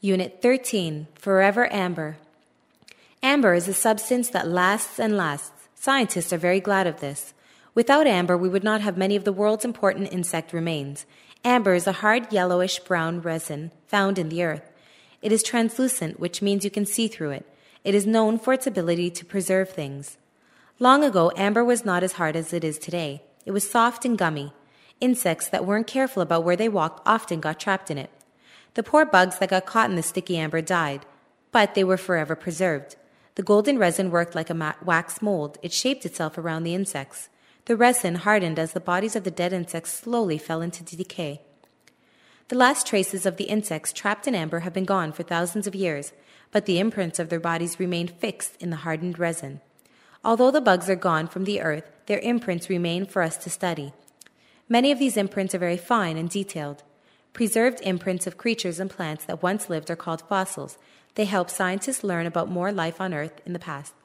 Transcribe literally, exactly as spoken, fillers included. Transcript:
Unit thirteen, Forever Amber. Amber is a substance that lasts and lasts. Scientists are very glad of this. Without amber, we would not have many of the world's important insect remains. Amber is a hard yellowish-brown resin found in the earth. It is translucent, which means you can see through it. It is known for its ability to preserve things. Long ago, amber was not as hard as it is today. It was soft and gummy. Insects that weren't careful about where they walked often got trapped in it. The poor bugs that got caught in the sticky amber died, but they were forever preserved. The golden resin worked like a wax mold. It shaped itself around the insects. The resin hardened as the bodies of the dead insects slowly fell into decay. The last traces of the insects trapped in amber have been gone for thousands of years, but the imprints of their bodies remain fixed in the hardened resin. Although the bugs are gone from the earth, their imprints remain for us to study. Many of these imprints are very fine and detailed. Preserved imprints of creatures and plants that once lived are called fossils. They help scientists learn about more life on Earth in the past.